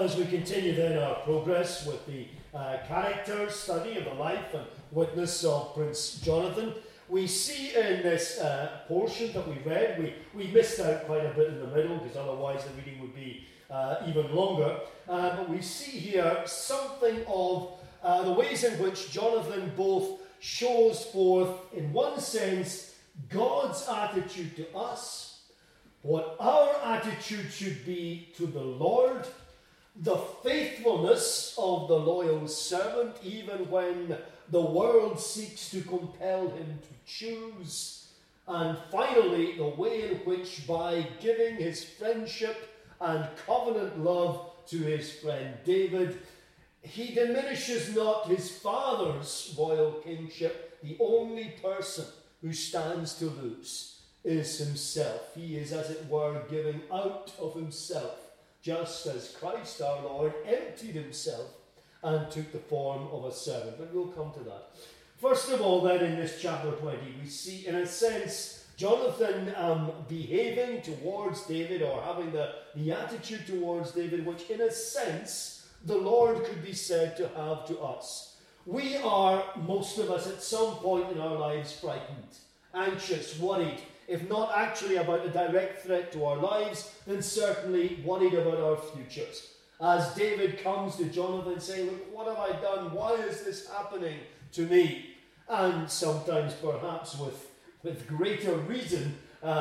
Well, as we continue then our progress with the character study of the life and witness of Prince Jonathan, we see in this portion that we read, we missed out quite a bit in the middle because otherwise the reading would be even longer, but we see here something of the ways in which Jonathan both shows forth, in one sense, God's attitude to us, what our attitude should be to the Lord, the faithfulness of the loyal servant, even when the world seeks to compel him to choose, and finally, the way in which, by giving his friendship and covenant love to his friend David, he diminishes not his father's royal kingship. The only person who stands to lose is himself. He is, as it were, giving out of himself, just as Christ our Lord emptied himself and took the form of a servant. But we'll come to that. First of all, then, in this chapter 20, we see, in a sense, Jonathan behaving towards David, or having the attitude towards David, which, in a sense, the Lord could be said to have to us. We are, most of us, at some point in our lives, frightened, anxious, worried, if not actually about a direct threat to our lives, then certainly worried about our futures. As David comes to Jonathan saying, "Look, what have I done? Why is this happening to me?" And sometimes perhaps with greater reason,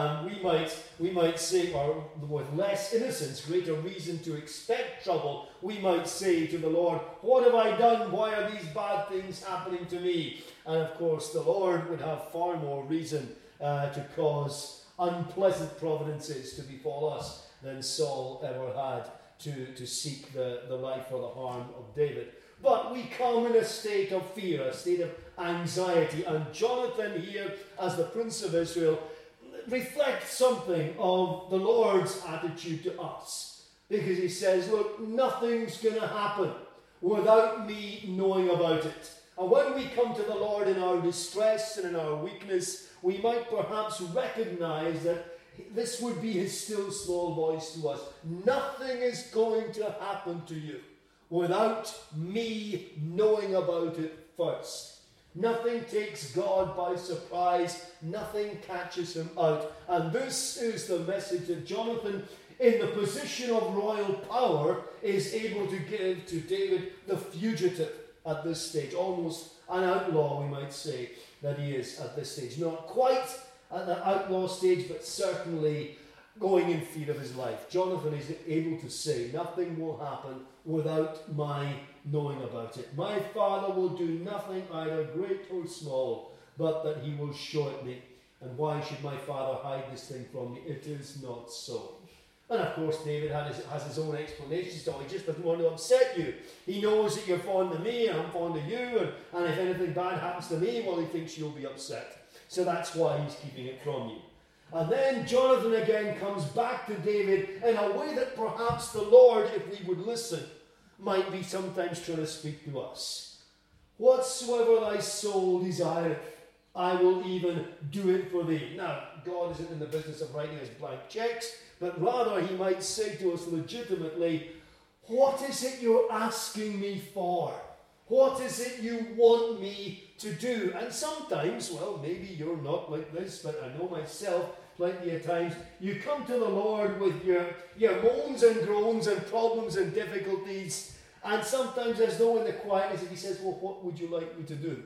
we might say, or with less innocence, greater reason to expect trouble, we might say to the Lord, "What have I done? Why are these bad things happening to me?" And of course the Lord would have far more reason to cause unpleasant providences to befall us than Saul ever had to seek the life or the harm of David. But we come in a state of fear, a state of anxiety, and Jonathan here, as the Prince of Israel, reflects something of the Lord's attitude to us. Because he says, "Look, nothing's going to happen without me knowing about it." And when we come to the Lord in our distress and in our weakness, we might perhaps recognize that this would be his still small voice to us. Nothing is going to happen to you without me knowing about it first. Nothing takes God by surprise. Nothing catches him out. And this is the message that Jonathan, in the position of royal power, is able to give to David, the fugitive at this stage. Almost an outlaw, we might say, that he is at this stage. Not quite at the outlaw stage, but certainly going in fear of his life. Jonathan is able to say, "Nothing will happen without my knowing about it. My father will do nothing, either great or small, but that he will show it me. And why should my father hide this thing from me? It is not so." And of course, David has his own explanations. So he just doesn't want to upset you. He knows that you're fond of me, and I'm fond of you, and if anything bad happens to me, well, he thinks you'll be upset. So that's why he's keeping it from you. And then Jonathan again comes back to David in a way that perhaps the Lord, if we would listen, might be sometimes trying to speak to us. "Whatsoever thy soul desireth, I will even do it for thee." Now, God isn't in the business of writing us blank checks, but rather he might say to us legitimately, "What is it you're asking me for? What is it you want me to do?" And sometimes, well, maybe you're not like this, but I know myself plenty of times, you come to the Lord with your moans and groans and problems and difficulties, and sometimes there's no in the quietness, if he says, "Well, what would you like me to do?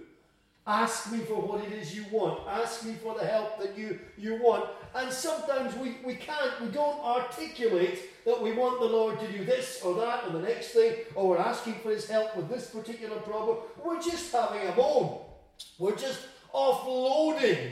Ask me for what it is you want. Ask me for the help that you want." And sometimes we don't articulate that we want the Lord to do this or that or the next thing, or we're asking for his help with this particular problem. We're just having a moan. We're just offloading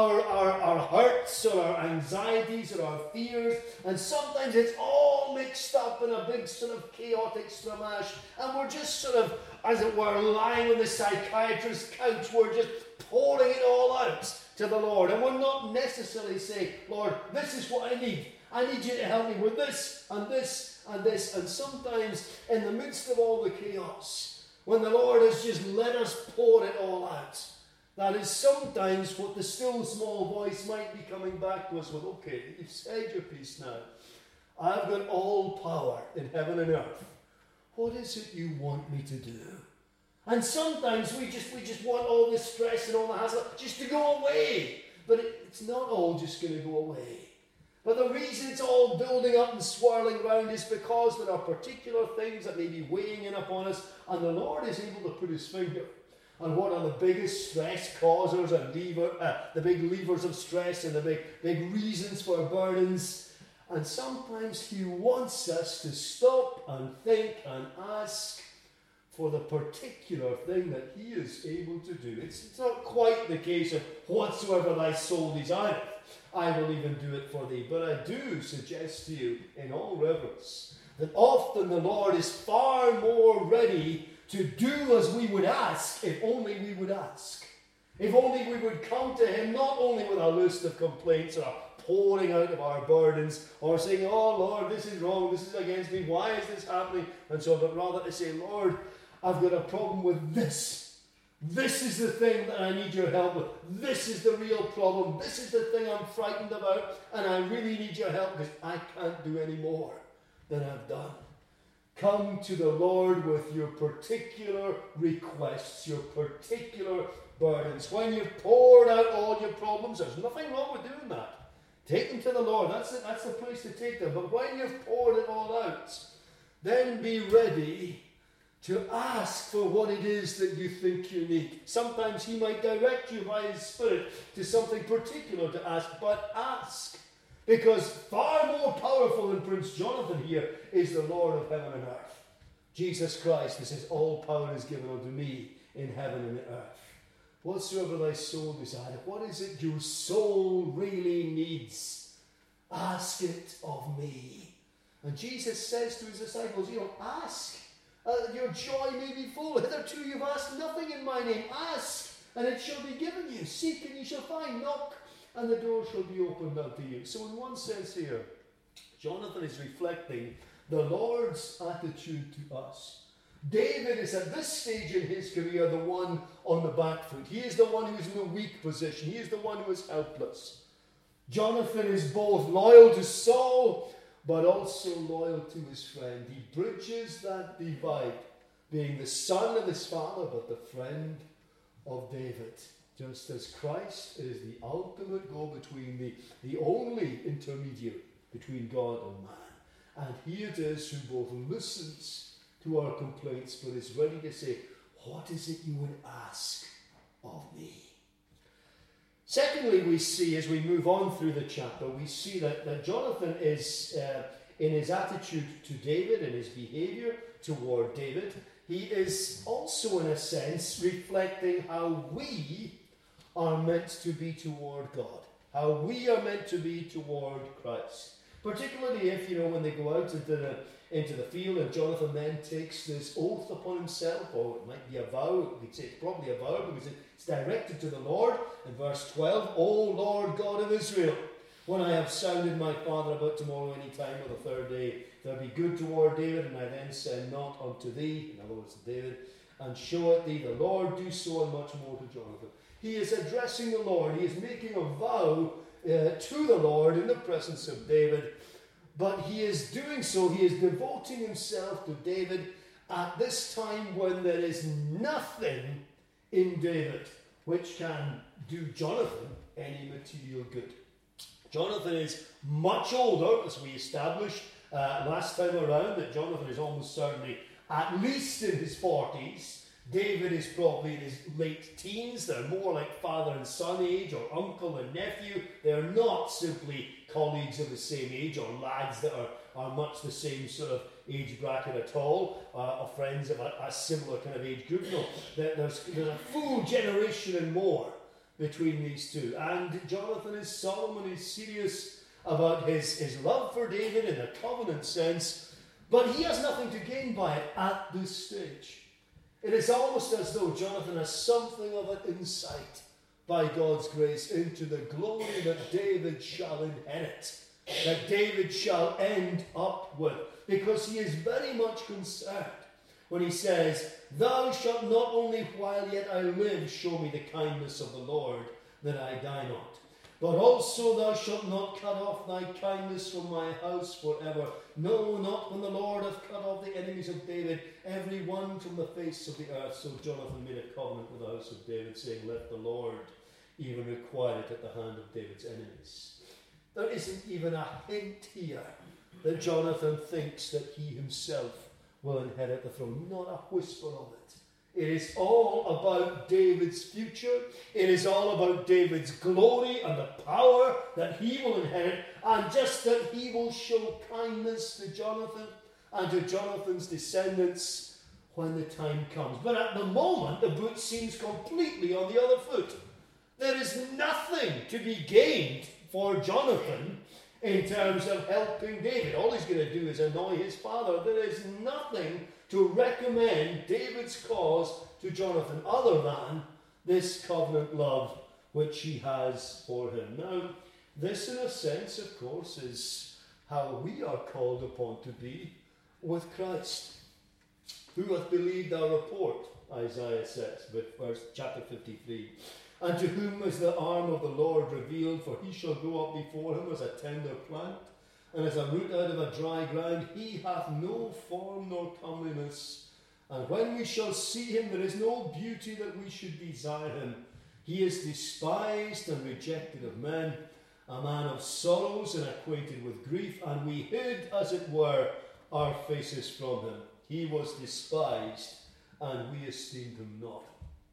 our hurts or our anxieties or our fears, and sometimes it's all mixed up in a big sort of chaotic stramash, and we're just sort of, as it were, lying on the psychiatrist's couch. We're just pouring it all out to the Lord, and we're not necessarily saying, "Lord, this is what I need. I need you to help me with this and this and this." And sometimes in the midst of all the chaos, when the Lord has just let us pour it all out, that is sometimes what the still small voice might be coming back to us with. "Okay, you've said your piece now. I've got all power in heaven and earth. what is it you want me to do? And sometimes we just want all this stress and all the hassle just to go away. But it's not all just going to go away. But the reason it's all building up and swirling around is because there are particular things that may be weighing in upon us, and the Lord is able to put his finger on what are the biggest stress causers and the big levers of stress and the big reasons for burdens. And sometimes he wants us to stop and think and ask for the particular thing that he is able to do. It's not quite the case of whatsoever thy soul desireth, I will even do it for thee. But I do suggest to you, in all reverence, that often the Lord is far more ready to do as we would ask, if only we would ask. If only we would come to him, not only with a list of complaints or a pouring out of our burdens, or saying, oh Lord, this is wrong, this is against me, why is this happening, and so on, but rather to say, Lord, I've got a problem with this. This is the thing that I need your help with. This is the real problem. This is the thing I'm frightened about, and I really need your help because I can't do any more than I've done. Come to the Lord with your particular requests, your particular burdens. When you've poured out all your problems, there's nothing wrong with doing that. Take them to the Lord. That's the place to take them. But when you've poured it all out, then be ready to ask for what it is that you think you need. Sometimes he might direct you by his Spirit to something particular to ask, but ask. Because far more powerful than Prince Jonathan here is the Lord of heaven and earth. Jesus Christ, who says, all power is given unto me in heaven and in earth. Whatsoever thy soul desireth, what is it your soul really needs? Ask it of me. And Jesus says to his disciples, ask. Your joy may be full. Hitherto you've asked nothing in my name. Ask, and it shall be given you. Seek, and you shall find. Knock, and the door shall be opened unto you. So in one sense here, Jonathan is reflecting the Lord's attitude to us. David is at this stage in his career the one on the back foot. He is the one who is in the weak position. He is the one who is helpless. Jonathan is both loyal to Saul, but also loyal to his friend. He bridges that divide, being the son of his father, but the friend of David. Just as Christ is the ultimate go-between, the only intermediary between God and man. And he it is who both listens to our complaints, but is ready to say, what is it you would ask of me? Secondly, we see, as we move on through the chapter, we see that Jonathan is, in his attitude to David, in his behavior toward David, he is also, in a sense, reflecting how we are meant to be toward God, how we are meant to be toward Christ. Particularly if, when they go out into the field and Jonathan then takes this oath upon himself, or it might be a vow, we'd say it's probably a vow because it's directed to the Lord. In verse 12, O Lord God of Israel, when I have sounded my father about tomorrow any time or the third day, there be good toward David, and I then send not unto thee, in other words to David, and show it thee, the Lord do so and much more to Jonathan. He is addressing the Lord. He is making a vow to the Lord in the presence of David. But he is doing so, he is devoting himself to David at this time when there is nothing in David which can do Jonathan any material good. Jonathan is much older, as we established last time around, that Jonathan is almost certainly at least in his 40s. David is probably in his late teens. They're more like father and son age, or uncle and nephew. They're not simply colleagues of the same age, or lads that are much the same sort of age bracket at all, or friends of a similar kind of age group. No, there's a full generation and more between these two. And Jonathan is solemn and he's serious about his love for David in a covenant sense, but he has nothing to gain by it at this stage. It is almost as though Jonathan has something of an insight by God's grace into the glory that David shall inherit, that David shall end up with, because he is very much concerned when he says, Thou shalt not only while yet I live show me the kindness of the Lord, that I die not. But also thou shalt not cut off thy kindness from my house forever. No, not when the Lord hath cut off the enemies of David, every one from the face of the earth. So Jonathan made a covenant with the house of David, saying, let the Lord even require it at the hand of David's enemies. There isn't even a hint here that Jonathan thinks that he himself will inherit the throne. Not a whisper of it. It is all about David's future. It is all about David's glory and the power that he will inherit, and just that he will show kindness to Jonathan and to Jonathan's descendants when the time comes. But at the moment, the boot seems completely on the other foot. There is nothing to be gained for Jonathan in terms of helping David. All he's going to do is annoy his father. There is nothing to recommend David's cause to Jonathan other than this covenant love which he has for him. Now, this in a sense, of course, is how we are called upon to be with Christ. Who hath believed our report, Isaiah says, chapter 53. And to whom is the arm of the Lord revealed? For he shall go up before him as a tender plant, and as a root out of a dry ground. He hath no form nor comeliness. And when we shall see him, there is no beauty that we should desire him. He is despised and rejected of men, a man of sorrows and acquainted with grief. And we hid, as it were, our faces from him. He was despised, and we esteemed him not.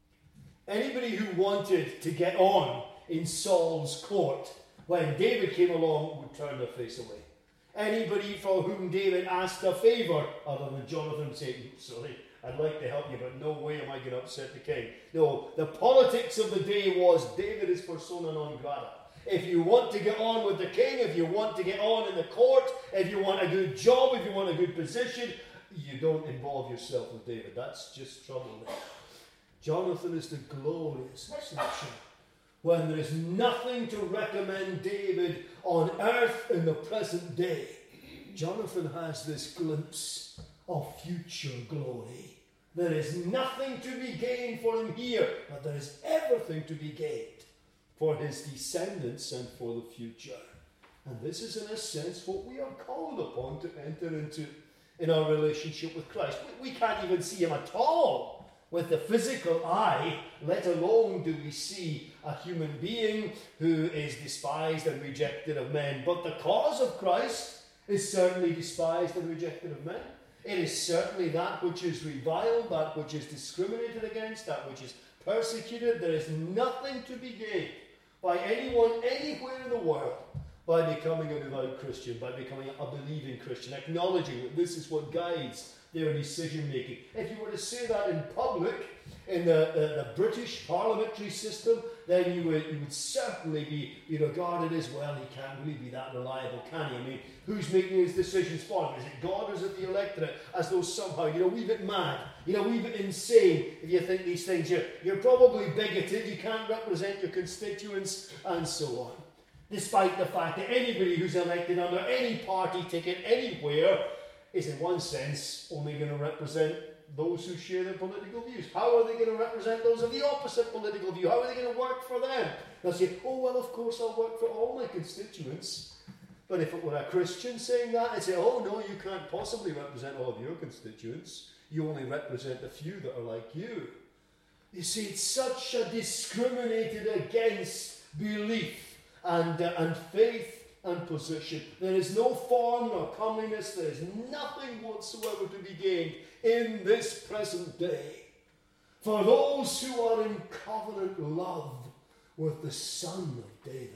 Anybody who wanted to get on in Saul's court when David came along would turn their face away. Anybody for whom David asked a favour, other than Jonathan saying, sorry, I'd like to help you, but no way am I going to upset the king. No, the politics of the day was David is persona non grata. If you want to get on with the king, if you want to get on in the court, if you want a good job, if you want a good position, you don't involve yourself with David. That's just trouble there. Jonathan is the glorious exception. When there is nothing to recommend David on earth in the present day, Jonathan has this glimpse of future glory. There is nothing to be gained for him here, but there is everything to be gained for his descendants and for the future. And this is, in a sense, what we are called upon to enter into in our relationship with Christ. We can't even see him at all with the physical eye, let alone do we see a human being who is despised and rejected of men. But the cause of Christ is certainly despised and rejected of men. It is certainly that which is reviled, that which is discriminated against, that which is persecuted. There is nothing to be gained by anyone anywhere in the world by becoming a devout Christian, by becoming a believing Christian, acknowledging that this is what guides their decision making. If you were to say that in public, in the British parliamentary system, then you would certainly be regarded as, well, he can't really be that reliable, can he? I mean, who's making his decisions for him? Is it God or is it the electorate? As though somehow, a wee bit mad, a wee bit insane if you think these things. You're probably bigoted, you can't represent your constituents, and so on. Despite the fact that anybody who's elected under any party ticket anywhere is in one sense only going to represent those who share their political views. How are they going to represent those of the opposite political view? How are they going to work for them? They'll say, oh, well, of course I'll work for all my constituents. But if it were a Christian saying that, I'd say, oh, no, you can't possibly represent all of your constituents. You only represent the few that are like you. You see, it's such a discriminated against belief and faith and position. There is no form nor comeliness. There is nothing whatsoever to be gained in this present day for those who are in covenant love with the Son of David.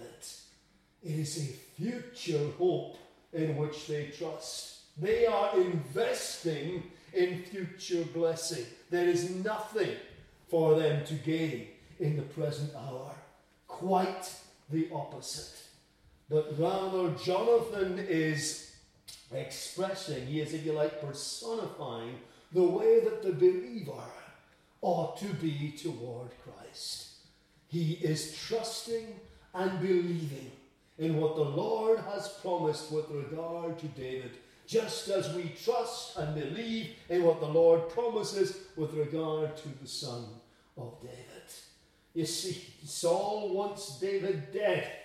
It is a future hope in which they trust. They are investing in future blessing. There is nothing for them to gain in the present hour. Quite the opposite. But rather, Jonathan is expressing, he is, if you like, personifying the way that the believer ought to be toward Christ. He is trusting and believing in what the Lord has promised with regard to David, just as we trust and believe in what the Lord promises with regard to the Son of David. You see, Saul wants David dead.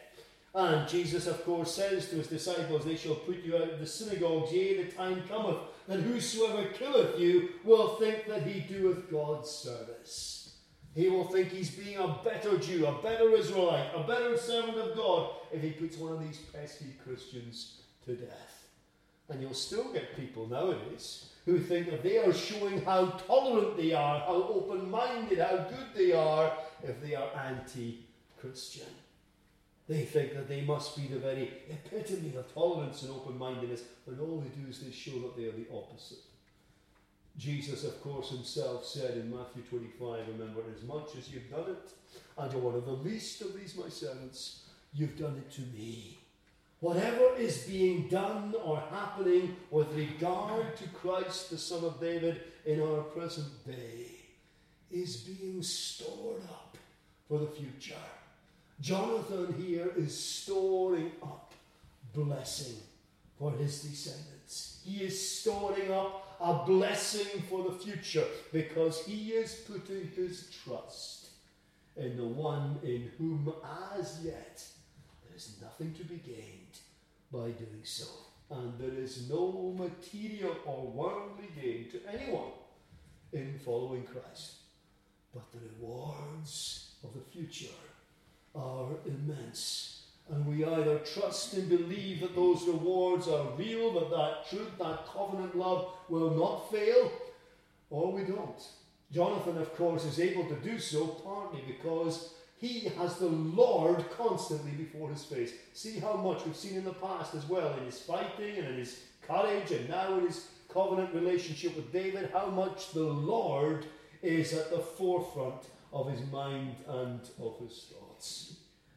And Jesus, of course, says to his disciples, they shall put you out of the synagogues, yea, the time cometh, that whosoever killeth you will think that he doeth God's service. He will think he's being a better Jew, a better Israelite, a better servant of God, if he puts one of these pesky Christians to death. And you'll still get people nowadays who think that they are showing how tolerant they are, how open-minded, how good they are, if they are anti-Christian. They think that they must be the very epitome of tolerance and open-mindedness, when all they do is they show that they are the opposite. Jesus, of course, himself said in Matthew 25, remember, as much as you've done it unto one of the least of these my servants, you've done it to me. Whatever is being done or happening with regard to Christ, the Son of David, in our present day, is being stored up for the future. Jonathan here is storing up blessing for his descendants. He is storing up a blessing for the future, because he is putting his trust in the one in whom as yet there is nothing to be gained by doing so. And there is no material or worldly gain to anyone in following Christ. But the rewards of the future are immense. And we either trust and believe that those rewards are real, that truth, that covenant love will not fail, or we don't. Jonathan, of course, is able to do so partly because he has the Lord constantly before his face. See how much we've seen in the past as well, in his fighting and in his courage, and now in his covenant relationship with David, how much the Lord is at the forefront of his mind and of his thoughts.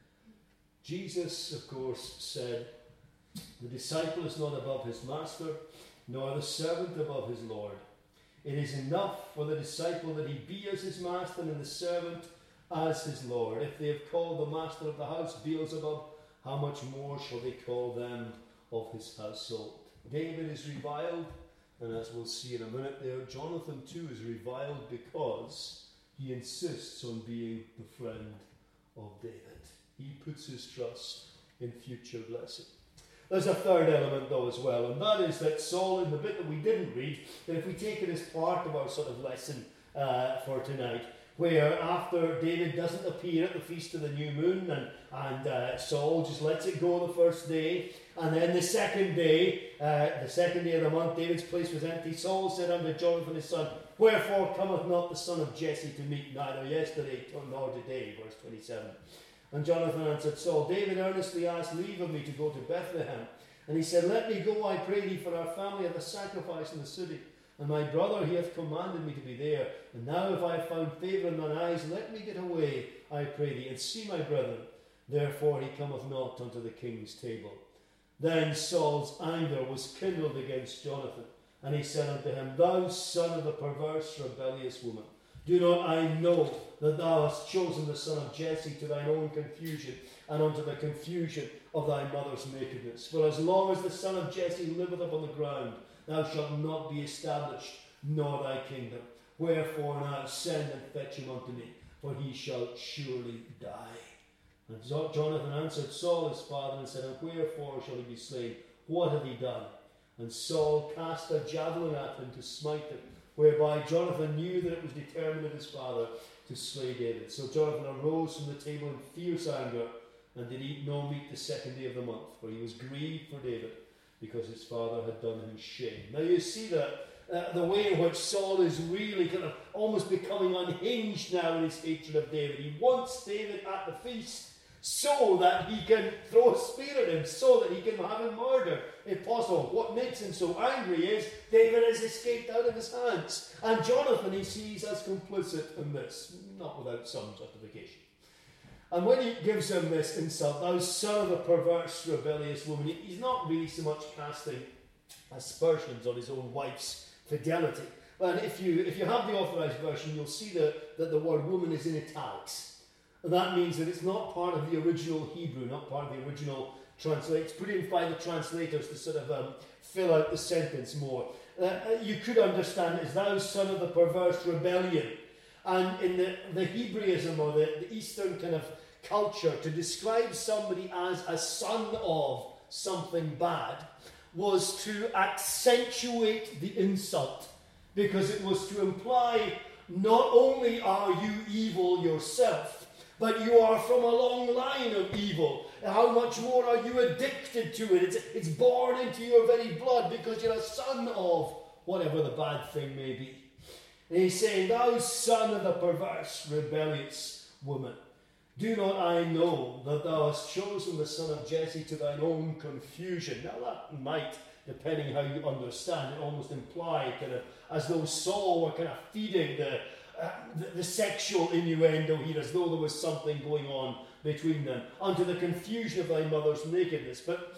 Jesus, of course, said, the disciple is not above his master, nor the servant above his Lord. It is enough for the disciple that he be as his master, and the servant as his Lord. If they have called the master of the house Beelzebub, how much more shall they call them of his household? David is reviled, and as we'll see in a minute there, Jonathan too is reviled because he insists on being the friend of David. He puts his trust in future blessing. There's a third element though as well, and that is that Saul, in the bit that we didn't read, that if we take it as part of our sort of lesson for tonight, where after David doesn't appear at the Feast of the New Moon, and Saul just lets it go the first day, and then the second day of the month, David's place was empty. Saul said unto Jonathan his son, wherefore cometh not the son of Jesse to meet, neither yesterday nor today? Verse 27. And Jonathan answered Saul, David earnestly asked leave of me to go to Bethlehem. And he said, let me go, I pray thee, for our family hath a sacrifice in the city. And my brother, he hath commanded me to be there. And now if I have found favour in thine eyes, let me get away, I pray thee, and see my brethren. Therefore he cometh not unto the king's table. Then Saul's anger was kindled against Jonathan. And he said unto him, thou son of the perverse, rebellious woman, do not I know that thou hast chosen the son of Jesse to thine own confusion, and unto the confusion of thy mother's nakedness? For as long as the son of Jesse liveth upon the ground, thou shalt not be established, nor thy kingdom. Wherefore now send and fetch him unto me, for he shall surely die. And Jonathan answered Saul his father, and said, and wherefore shall he be slain? What hath he done? And Saul cast a javelin at him to smite him, whereby Jonathan knew that it was determined of his father to slay David. So Jonathan arose from the table in fierce anger, and did eat no meat the second day of the month, for he was grieved for David, because his father had done him shame. Now you see that the way in which Saul is really kind of almost becoming unhinged now in his hatred of David. He wants David at the feast so that he can throw a spear at him, so that he can have him murdered, if possible. What makes him so angry is David has escaped out of his hands. And Jonathan he sees as complicit in this, not without some justification. And when he gives him this insult, thou son of a perverse, rebellious woman, he's not really so much casting aspersions on his own wife's fidelity. And if you have the authorized version, you'll see that the word woman is in italics. And that means that it's not part of the original Hebrew, not part of the original translation. It's put in by the translators to sort of fill out the sentence more. You could understand it as thou son of the perverse rebellion. And in the Hebraism, or the Eastern kind of culture, to describe somebody as a son of something bad was to accentuate the insult, because it was to imply not only are you evil yourself, but you are from a long line of evil. How much more are you addicted to it? It's born into your very blood because you're a son of whatever the bad thing may be. And he's saying, thou son of the perverse, rebellious woman, do not I know that thou hast chosen the son of Jesse to thine own confusion? Now that might, depending how you understand it, almost imply kind of as though Saul were kind of feeding the sexual innuendo here, as though there was something going on between them, unto the confusion of thy mother's nakedness. But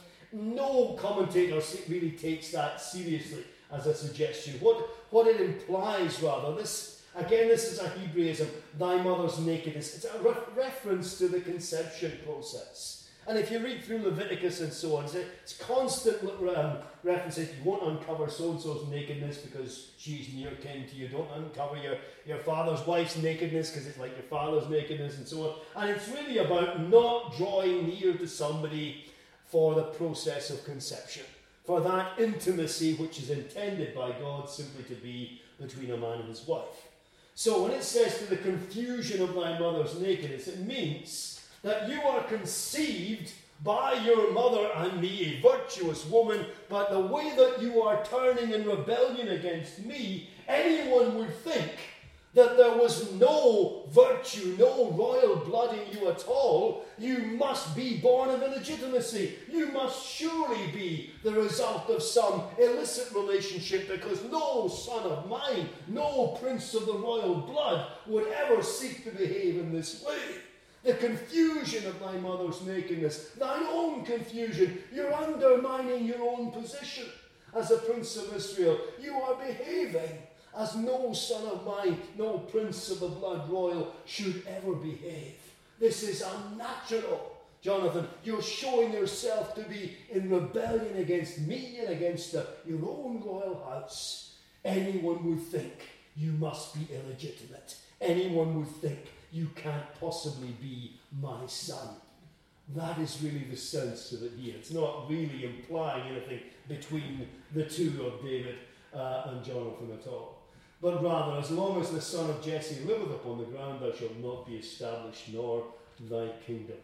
no commentator really takes that seriously as a suggestion. What it implies, rather, this is a Hebraism, thy mother's nakedness. It's a reference to the conception process. And if you read through Leviticus and so on, it's constant references. You won't uncover so-and-so's nakedness because she's near kin to you. Don't uncover your father's wife's nakedness because it's like your father's nakedness and so on. And it's really about not drawing near to somebody for the process of conception, for that intimacy which is intended by God simply to be between a man and his wife. So when it says to the confusion of thy mother's nakedness, it means that you are conceived by your mother and me, a virtuous woman, but the way that you are turning in rebellion against me, anyone would think that there was no virtue, no royal blood in you at all. You must be born of illegitimacy. You must surely be the result of some illicit relationship, because no son of mine, no prince of the royal blood would ever seek to behave in this way. The confusion of thy mother's nakedness, thine own confusion. You're undermining your own position as a prince of Israel. You are behaving as no son of mine, no prince of the blood royal should ever behave. This is unnatural. Jonathan, you're showing yourself to be in rebellion against me and against your own royal house. Anyone would think you must be illegitimate. Anyone would think you can't possibly be my son. That is really the sense of it here. It's not really implying anything between the two of David and Jonathan at all. But rather, as long as the son of Jesse liveth upon the ground, thou shalt not be established, nor thy kingdom.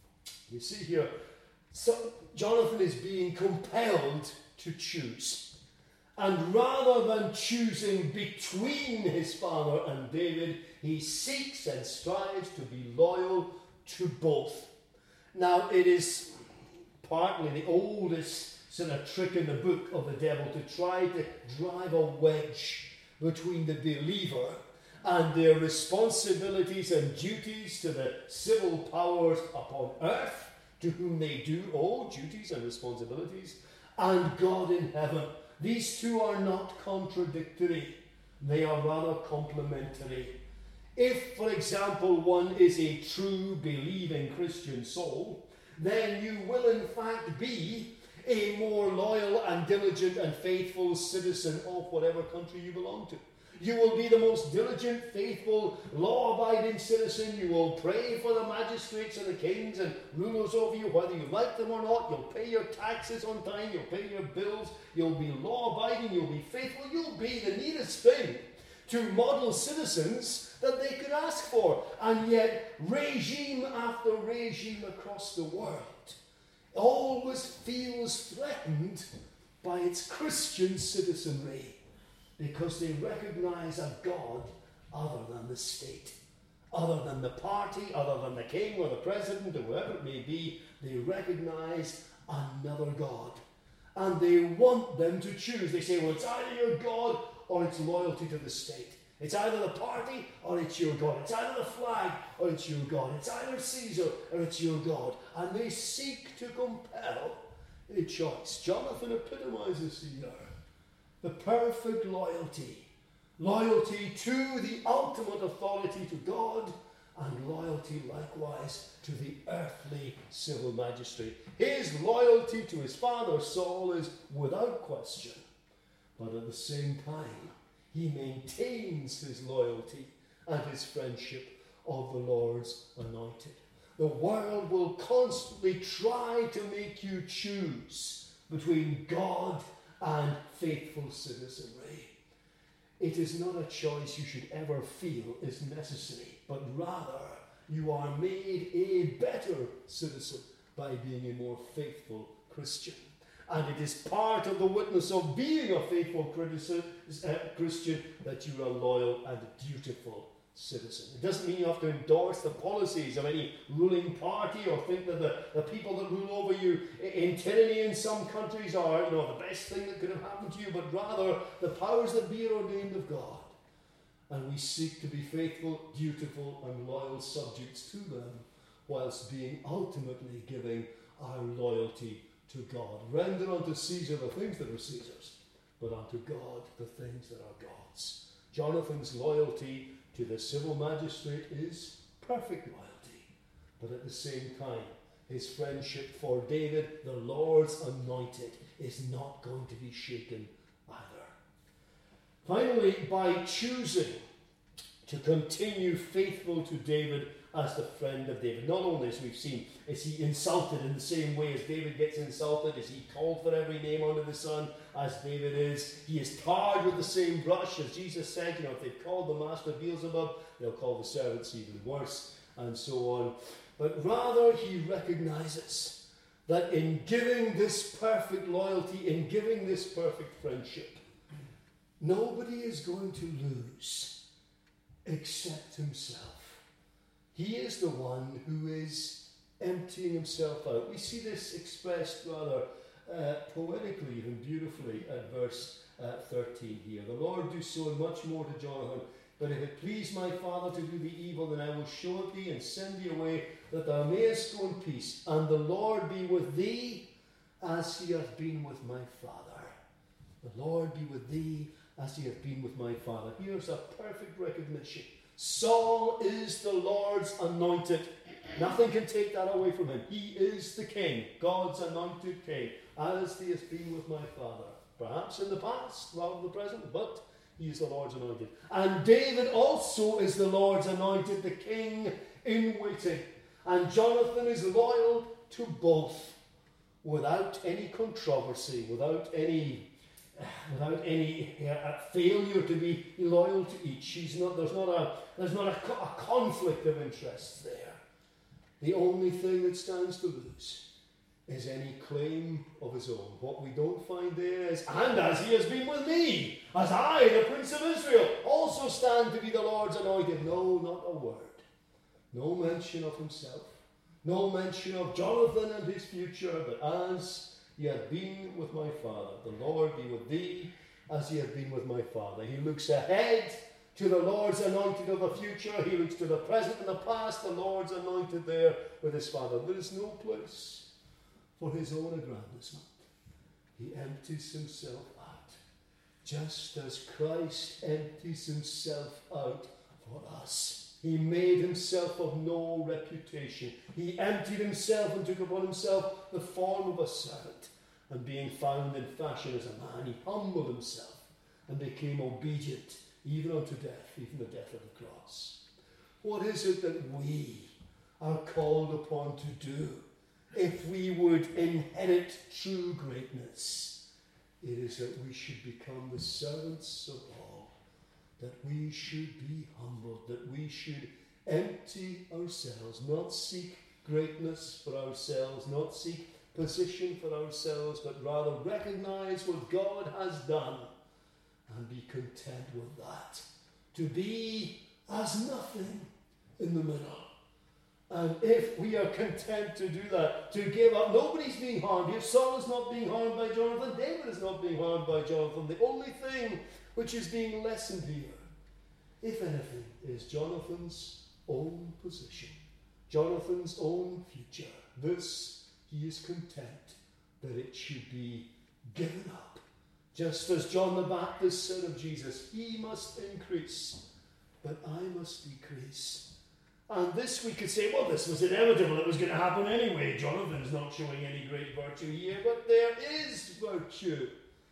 You see here, so Jonathan is being compelled to choose. And rather than choosing between his father and David, he seeks and strives to be loyal to both. Now, it is partly the oldest sort of trick in the book of the devil to try to drive a wedge between the believer and their responsibilities and duties to the civil powers upon earth, to whom they do owe duties and responsibilities, and God in heaven. These two are not contradictory. They are rather complementary. If, for example, one is a true believing Christian soul, then you will in fact be a more loyal and diligent and faithful citizen of whatever country you belong to. You will be the most diligent, faithful, law-abiding citizen. You will pray for the magistrates and the kings and rulers over you, whether you like them or not. You'll pay your taxes on time. You'll pay your bills. You'll be law-abiding. You'll be faithful. You'll be the nearest thing to model citizens that they could ask for. And yet, regime after regime across the world always feels threatened by its Christian citizenry, because they recognize a God other than the state, other than the party, other than the king or the president or whoever it may be. They recognize another God. And they want them to choose. They say, well, it's either your God or it's loyalty to the state. It's either the party or it's your God. It's either the flag or it's your God. It's either Caesar or it's your God. And they seek to compel a choice. Jonathan epitomizes here the perfect loyalty. Loyalty to the ultimate authority, to God, and loyalty likewise to the earthly civil magistrate. His loyalty to his father Saul is without question, but at the same time, he maintains his loyalty and his friendship of the Lord's anointed. The world will constantly try to make you choose between God and faithful citizenry. It is not a choice you should ever feel is necessary, but rather you are made a better citizen by being a more faithful Christian. And it is part of the witness of being a faithful Christian that you are a loyal and dutiful citizen. It doesn't mean you have to endorse the policies of any ruling party or think that the people that rule over you in tyranny in some countries are, the best thing that could have happened to you, but rather the powers that be are ordained of God. And we seek to be faithful, dutiful, and loyal subjects to them, whilst being ultimately giving our loyalty to God. Render unto Caesar the things that are Caesar's, but unto God the things that are God's. Jonathan's loyalty to the civil magistrate is perfect loyalty, but at the same time, his friendship for David, the Lord's anointed, is not going to be shaken either. Finally, by choosing to continue faithful to David as the friend of David, not only, as we've seen, is he insulted in the same way as David gets insulted, is he called for every name under the sun as David is, he is tarred with the same brush, as Jesus said, if they've called the master Beelzebub, they'll call the servants even worse, and so on. But rather he recognizes that in giving this perfect loyalty, in giving this perfect friendship, nobody is going to lose except himself. He is the one who is emptying himself out. We see this expressed rather poetically, even beautifully, at verse 13 here. The Lord do so and much more to Jonathan. But if it please my father to do thee evil, then I will show it thee and send thee away, that thou mayest go in peace. And the Lord be with thee as he hath been with my father. The Lord be with thee as he hath been with my father. Here's a perfect recognition. Saul is the Lord's anointed. Nothing can take that away from him. He is the king, God's anointed king, as he has been with my father. Perhaps in the past rather than the present, but he is the Lord's anointed. And David also is the Lord's anointed, the king in waiting. And Jonathan is loyal to both, without any controversy, without any failure to be loyal to each. There's not a conflict of interests there. The only thing that stands to lose is any claim of his own. What we don't find there is, and as he has been with me, as I, the Prince of Israel, also stand to be the Lord's anointed. No, not a word. No mention of himself. No mention of Jonathan and his future, but as he hath been with my father. The Lord be with thee as he hath been with my father. He looks ahead to the Lord's anointed of the future. He looks to the present and the past. The Lord's anointed there with his father. There is no place for his own aggrandizement. He empties himself out, just as Christ empties himself out for us. He made himself of no reputation. He emptied himself and took upon himself the form of a servant. And being found in fashion as a man, he humbled himself and became obedient, even unto death, even the death of the cross. What is it that we are called upon to do if we would inherit true greatness? It is that we should become the servants of all, that we should be humbled, that we should empty ourselves, not seek greatness for ourselves, not seek position for ourselves, but rather recognize what God has done and be content with that. To be as nothing in the middle. And if we are content to do that, to give up, nobody's being harmed here. Saul is not being harmed by Jonathan. David is not being harmed by Jonathan. The only thing which is being lessened here, if anything, is Jonathan's own position, Jonathan's own future. This he is content that it should be given up. Just as John the Baptist said of Jesus, he must increase, but I must decrease. And this we could say, well, this was inevitable. It was going to happen anyway. Jonathan is not showing any great virtue here, but there is virtue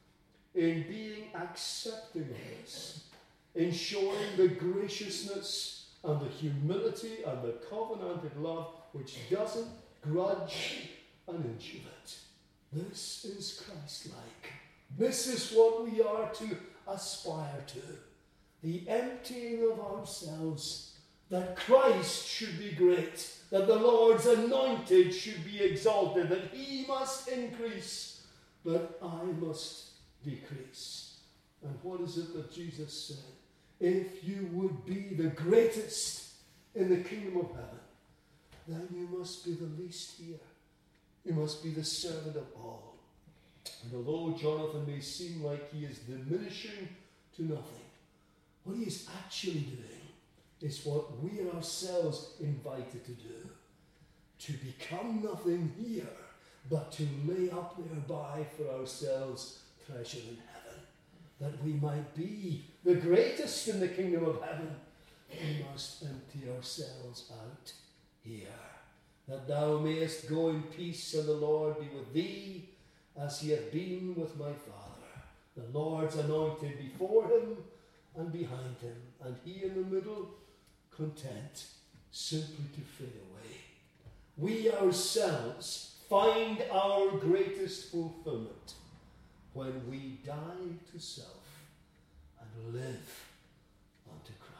in being accepting of this, in showing the graciousness and the humility and the covenanted love which doesn't grudge an inch of it. This is Christ-like. This is what we are to aspire to. The emptying of ourselves, that Christ should be great, that the Lord's anointed should be exalted, that he must increase, but I must decrease. And what is it that Jesus said? If you would be the greatest in the kingdom of heaven, then you must be the least here. You must be the servant of all. And although Jonathan may seem like he is diminishing to nothing, what he is actually doing is what we are ourselves invited to do. To become nothing here, but to lay up thereby for ourselves treasure in heaven. That we might be the greatest in the kingdom of heaven, we must empty ourselves out here. That thou mayest go in peace, and the Lord be with thee, as he hath been with my father. The Lord's anointed before him and behind him, and he in the middle, content simply to fade away. We ourselves find our greatest fulfillment when we die to self and live unto Christ.